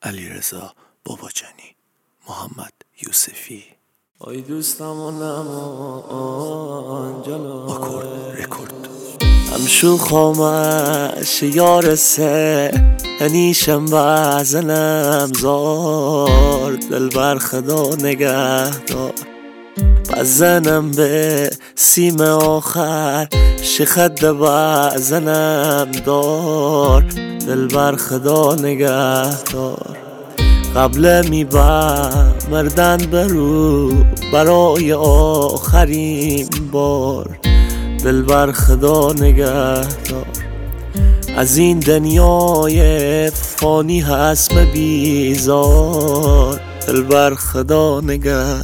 علیرضا باباجانی، محمد یوسفی. آی دوستمونم جلو آکورد رکورد. همشو خامش یارسه هنیشم بزنم زار دل بر خدا نگه دار بزنم به سیم آخر شخد بزنم دار دل بر خدا نگه دار قبل مردن برو برای آخرین بار دل بر خدا نگه دار از این دنیای فانی هست بیزار دل بر خدا نگه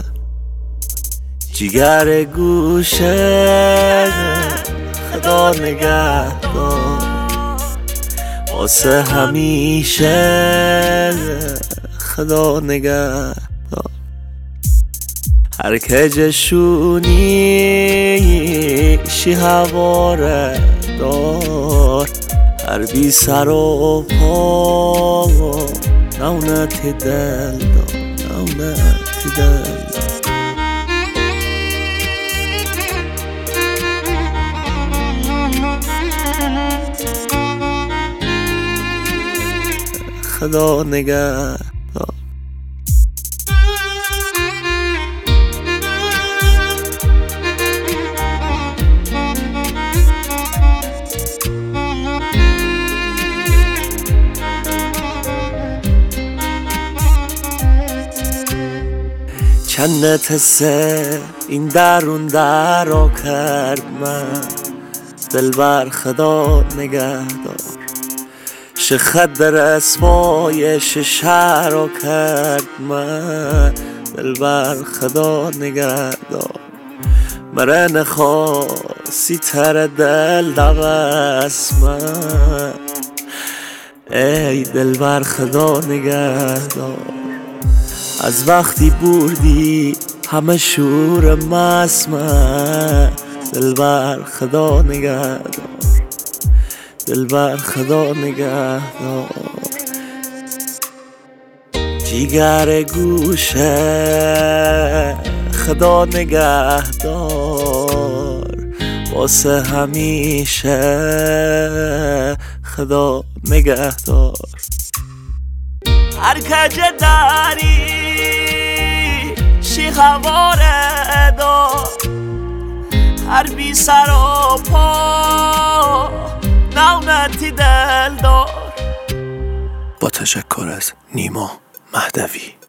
جگر گوشه خدا نگه دار واسه همیشه خدا نگه دار هر که جشونی شی هواره دار هر بی سر و پا نونت دل دار نونت دل دار خدا نگه دار چند تسه این درون درا کرد من دل بر خدا نگه دار شخد در اسبای ششه را کرد من دل بر خدا نگه دار مره نخواستی تر دل دغست من ای دل بر خدا نگه دار از وقتی بردی همه شور مسمه دل بر خدا نگه دار دل بر خدا نگه دار جگر گوشه خدا نگه دار واسه همیشه خدا نگه دار هر کجا داری شی هواره دار هر بی سر و پا نونتی دل دار. با تشکر از نیما مهدوی.